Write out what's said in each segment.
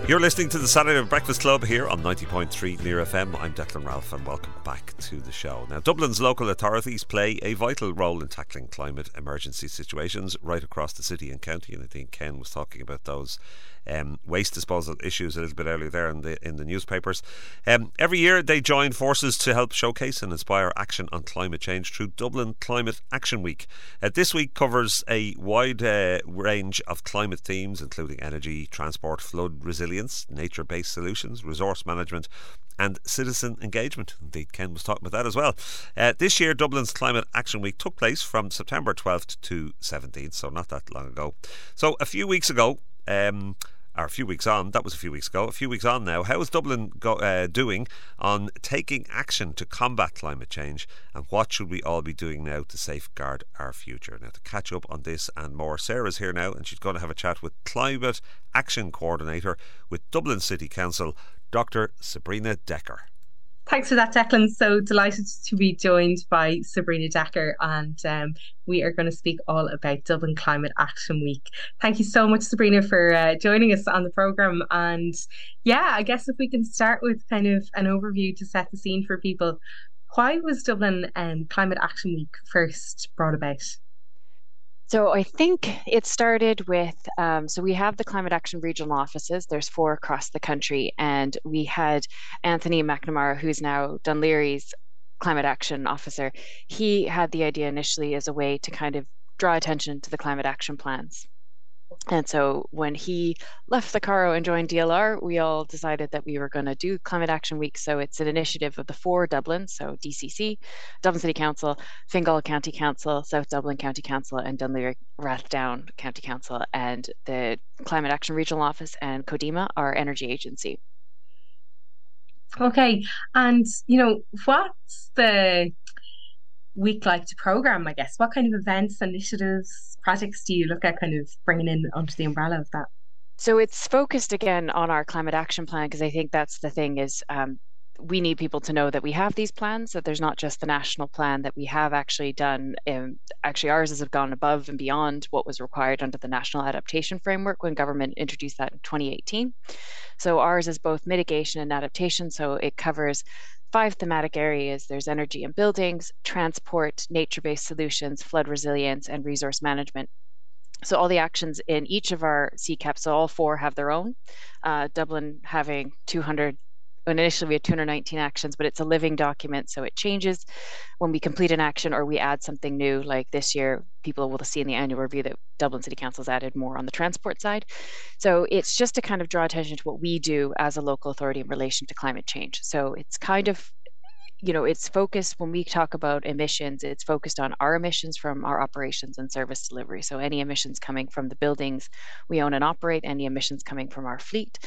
You're listening to the Saturday Breakfast Club here on 90.3 Lear FM. I'm Declan Ralph and welcome back to the show. Now, Dublin's local authorities play a vital role in tackling climate emergency situations right across the city and county, and I think Ken was talking about those waste disposal issues a little bit earlier there in the newspapers. Every year they join forces to help showcase and inspire action on climate change through Dublin Climate Action Week. This week covers a wide range of climate themes, including energy, transport, flood resilience, nature-based solutions, resource management and citizen engagement. Indeed, Ken was talking about that as well. This year, Dublin's Climate Action Week took place from September 12th to 17th, so not that long ago. So a few weeks on, now, how is Dublin doing on taking action to combat climate change, and what should we all be doing now to safeguard our future? Now, to catch up on this and more, Sarah's here now and she's going to have a chat with Climate Action Coordinator with Dublin City Council, Dr. Sabrina Decker. Thanks for that, Declan. So delighted to be joined by Sabrina Decker, and we are going to speak all about Dublin Climate Action Week. Thank you so much, Sabrina, for joining us on the programme. And yeah, I guess if we can start with kind of an overview to set the scene for people. Why was Dublin Climate Action Week first brought about? So I think it started with, so we have the Climate Action Regional Offices. There's 4 across the country. And we had Anthony McNamara, who's now Dún Laoghair's Climate Action Officer. He had the idea initially as a way to kind of draw attention to the climate action plans. And so when he left the Carrow and joined DLR, we all decided that we were going to do Climate Action Week. So it's an initiative of the 4 Dublins, so DCC, Dublin City Council, Fingal County Council, South Dublin County Council, and Dún Laoghaire Rathdown County Council, and the Climate Action Regional Office and CODEMA, our energy agency. Okay, and what's the week like to programme, I guess? What kind of events, initiatives, projects do you look at kind of bringing in under the umbrella of that? So it's focused again on our climate action plan, because I think that's the thing is we need people to know that we have these plans, that there's not just the national plan that we have actually done. Actually, ours has gone above and beyond what was required under the National Adaptation Framework when government introduced that in 2018. So ours is both mitigation and adaptation. So it covers 5 thematic areas. There's energy and buildings, transport, nature-based solutions, flood resilience, and resource management. So all the actions in each of our CCAPs, so all 4 have their own. Dublin having 200, and initially we had 219 actions, but it's a living document, so it changes when we complete an action or we add something new. Like this year, people will see in the annual review that Dublin City Council has added more on the transport side. So it's just to kind of draw attention to what we do as a local authority in relation to climate change. So it's kind of, it's focused, when we talk about emissions, it's focused on our emissions from our operations and service delivery. So any emissions coming from the buildings we own and operate, any emissions coming from our fleet.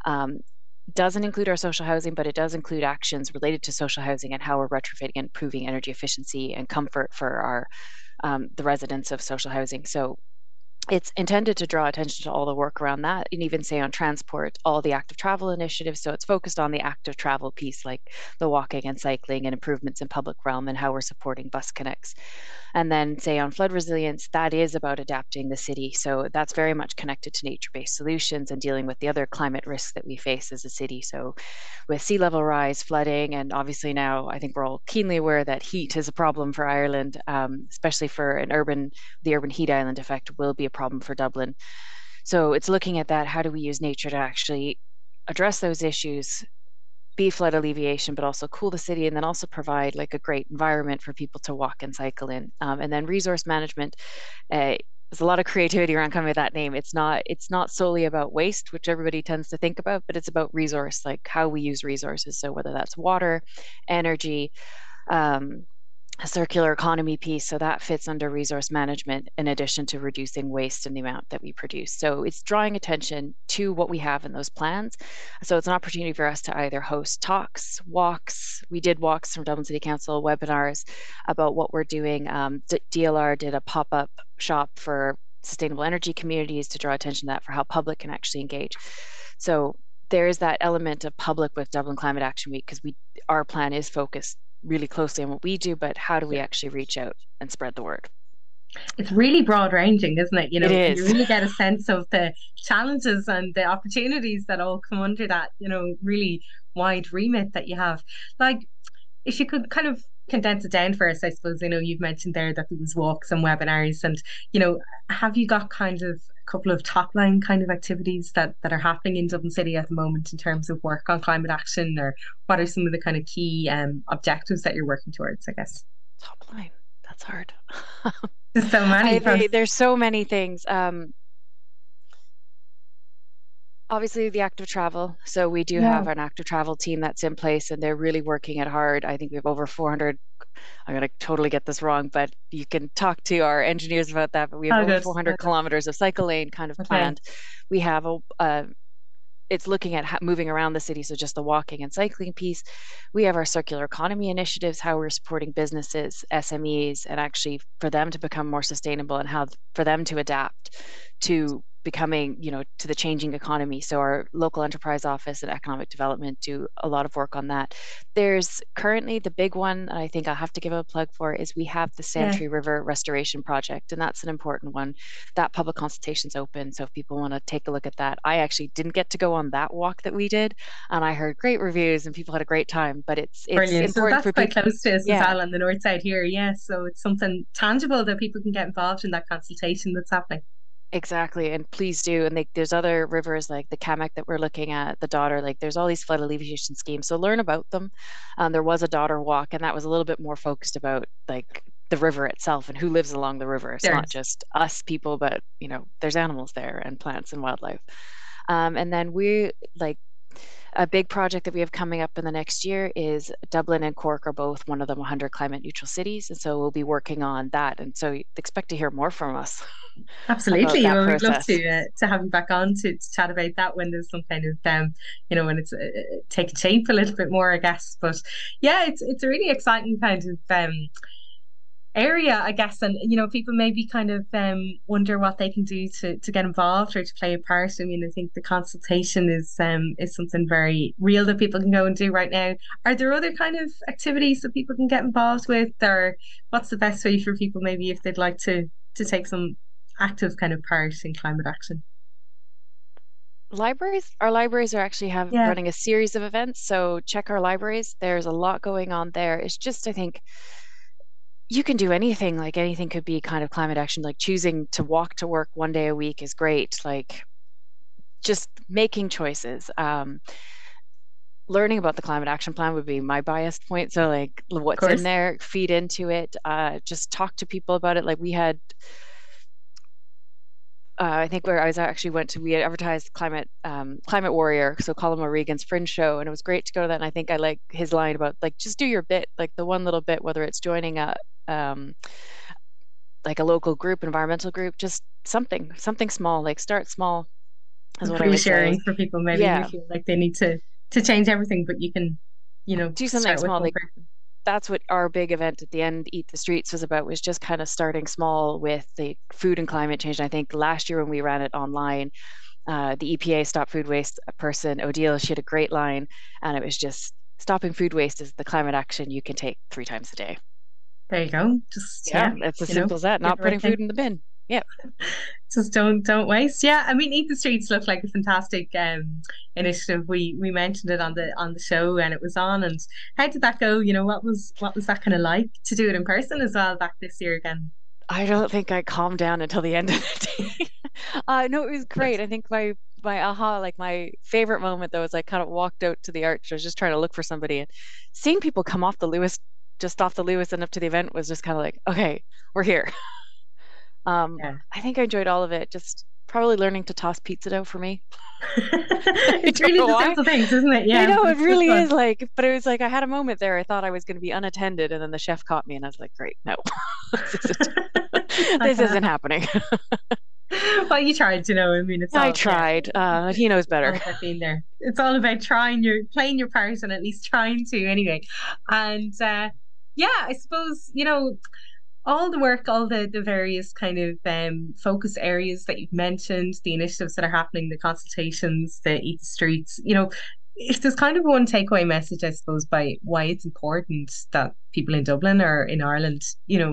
Doesn't include our social housing, but it does include actions related to social housing and how we're retrofitting and improving energy efficiency and comfort for our the residents of social housing. So it's intended to draw attention to all the work around that, and even say on transport, all the active travel initiatives. So it's focused on the active travel piece, like the walking and cycling and improvements in public realm and how we're supporting bus connects. And then say on flood resilience, that is about adapting the city. So that's very much connected to nature-based solutions and dealing with the other climate risks that we face as a city. So with sea level rise, flooding, and obviously now I think we're all keenly aware that heat is a problem for Ireland, especially for the urban heat island effect will be a problem for Dublin. So it's looking at that. How do we use nature to actually address those issues, be flood alleviation, but also cool the city, and then also provide like a great environment for people to walk and cycle in. And then resource management. There's a lot of creativity around coming with that name. It's not solely about waste, which everybody tends to think about, but it's about resource, like how we use resources. So whether that's water, energy, a circular economy piece, so that fits under resource management in addition to reducing waste and the amount that we produce. So it's drawing attention to what we have in those plans. So it's an opportunity for us to either host talks, walks. We did walks from Dublin City Council, webinars about what we're doing. DLR did a pop-up shop for sustainable energy communities to draw attention to that, for how public can actually engage. So there is that element of public with Dublin Climate Action Week, because our plan is focused really closely on what we do, but how do we actually reach out and spread the word? It's really broad ranging, isn't it? It And you is. really get a sense of the challenges and the opportunities that all come under that, really wide remit that you have. Like, if you could kind of condense it down for us, I suppose, you've mentioned there that there was walks and webinars and, you know, have you got kind of a couple of top line kind of activities that are happening in Dublin City at the moment in terms of work on climate action, or what are some of the kind of key objectives that you're working towards, I guess? Top line. That's hard. There's so many there's so many things. Obviously the active travel. So we do yeah. have an active travel team that's in place and they're really working it hard. I think we have over 400. I'm going to totally get this wrong, but you can talk to our engineers about that. But we have Oh, over good. 400 kilometers of cycle lane kind of Okay. planned. We have it's looking at moving around the city, so just the walking and cycling piece. We have our circular economy initiatives, how we're supporting businesses, SMEs, and actually for them to become more sustainable and how for them to adapt to becoming, to the changing economy. So our local enterprise office and economic development do a lot of work on that. There's currently the big one I think I'll have to give a plug for is we have the Yeah. Santry River Restoration Project, and that's an important one. That public consultation's open, so if people want to take a look at that. I actually didn't get to go on that walk that we did, and I heard great reviews and people had a great time, but it's Brilliant. So important that's for quite people. close to us as Yeah, well on the north side here. Yeah. So it's something tangible that people can get involved in that consultation that's happening. exactly. And please do. And there's other rivers like the Kamek that we're looking at, the Dodder, like there's all these flood alleviation schemes. So learn about them. There was a Dodder walk, and that was a little bit more focused about like the river itself and who lives along the river. It's not There's just us people, but there's animals there and plants and wildlife. And then we like a big project that we have coming up in the next year is Dublin and Cork are both one of the 100 climate neutral cities. And so we'll be working on that. And so expect to hear more from us about absolutely. that Well, we'd love process. to have you back on to chat about that when there's some kind of when it's taking shape a little bit more, I guess. But yeah, it's a really exciting kind of area, I guess, and people maybe kind of wonder what they can do to get involved or to play a part. I mean, I think the consultation is something very real that people can go and do right now. Are there other kind of activities that people can get involved with, or what's the best way for people maybe if they'd like to take some active kind of part in climate action? Our libraries are actually have Yeah, running a series of events. So check our libraries. There's a lot going on there. It's just, I think, you can do anything, like anything could be kind of climate action, like choosing to walk to work one day a week is great. Like just making choices. Learning about the climate action plan would be my biased point. So like of what's in course. there, feed into it, just talk to people about it. Like we had I think where I was actually went to, we had advertised Climate Warrior, so Colin O'Regan's Fringe show, and it was great to go to that. And I think I like his line about like just do your bit, like the one little bit, whether it's joining a um, like a local group, environmental group, just something small, like start small is It's what I would reassuring say. for people maybe who Yeah, feel like they need to change everything, but you can, do something start with small. one Like person. that's what our big event at the end, Eat the Streets, was about, was just kind of starting small with the food and climate change. And I think last year when we ran it online, the EPA Stop Food Waste person, Odile, she had a great line, and it was just stopping food waste is the climate action you can take 3 times a day. There you go. Just Yeah, it's as simple as that. do Not the right putting food thing. in the bin. Yeah, Just don't waste. Yeah, I mean, Eat the Streets looked like a fantastic initiative. We mentioned it on the show and it was on. And how did that go? What was that kind of like to do it in person as well back this year again? I don't think I calmed down until the end of the day. No, it was great. I think my aha, like my favorite moment though, is I kind of walked out to the arch. I was just trying to look for somebody, and seeing people come off the Lewis, just off the Lewis and up to the event was just kind of like, okay, we're here. Yeah. I think I enjoyed all of it. Just probably learning to toss pizza dough for me. I It's don't really know the why. simple things, isn't it? I Yeah, know but it it's good really fun. is like, but it was like I had a moment there. I thought I was going to be unattended, and then the chef caught me, and I was like, great, no, this isn't, It's not this gonna isn't happening. happen. Well, you tried, I mean, it's I all, yeah, tried. He knows all better. about being there. It's all about playing your part and at least trying to anyway. And yeah, I suppose, all the work, all the various kind of focus areas that you've mentioned, the initiatives that are happening, the consultations, the Eat the Streets, if there's kind of one takeaway message, I suppose, by why it's important that people in Dublin or in Ireland,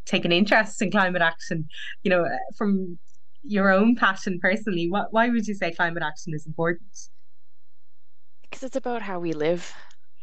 take an interest in climate action. From your own passion personally, why would you say climate action is important? Because it's about how we live.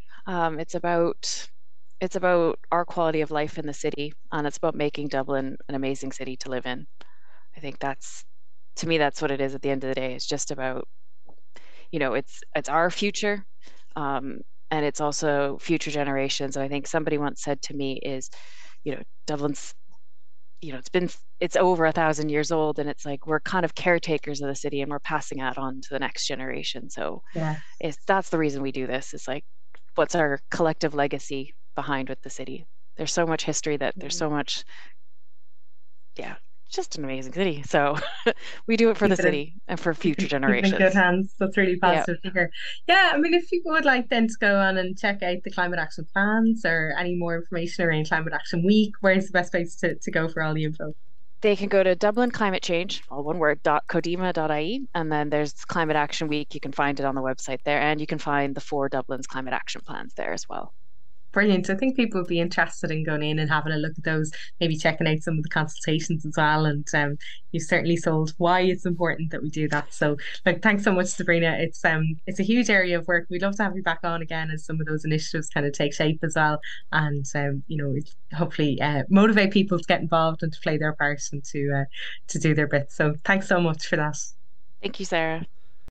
It's about our quality of life in the city, and it's about making Dublin an amazing city to live in. I think that's to me that's what it is at the end of the day. It's just about, it's our future, and it's also future generations. And I think somebody once said to me is, Dublin's, it's over 1,000 years old, and it's like we're kind of caretakers of the city, and we're passing that on to the next generation. So Yeah. that's the reason we do this. It's like, what's our collective legacy behind with the city? There's so much history that there's so much, yeah, just an amazing city. So we do it for the Keep it in, city and for future keep it in good generations. hands. That's really Yeah, positive to hear. Yeah, I mean, if people would like then to go on and check out the climate action plans or any more information around Climate Action Week, where's the best place to go for all the info? they can go to Dublin Climate Change, all one word, .codema.ie, and then there's Climate Action Week. You can find it on the website there, and you can find the four Dublin's climate action plans there as well. Brilliant. I think people would be interested in going in and having a look at those, maybe checking out some of the consultations as well. And you've certainly sold why it's important that we do that. So, like, thanks so much, Sabrina. It's a huge area of work. We'd love to have you back on again as some of those initiatives kind of take shape as well. And hopefully motivate people to get involved and to play their part and to do their bit. So, thanks so much for that. Thank you, Sarah.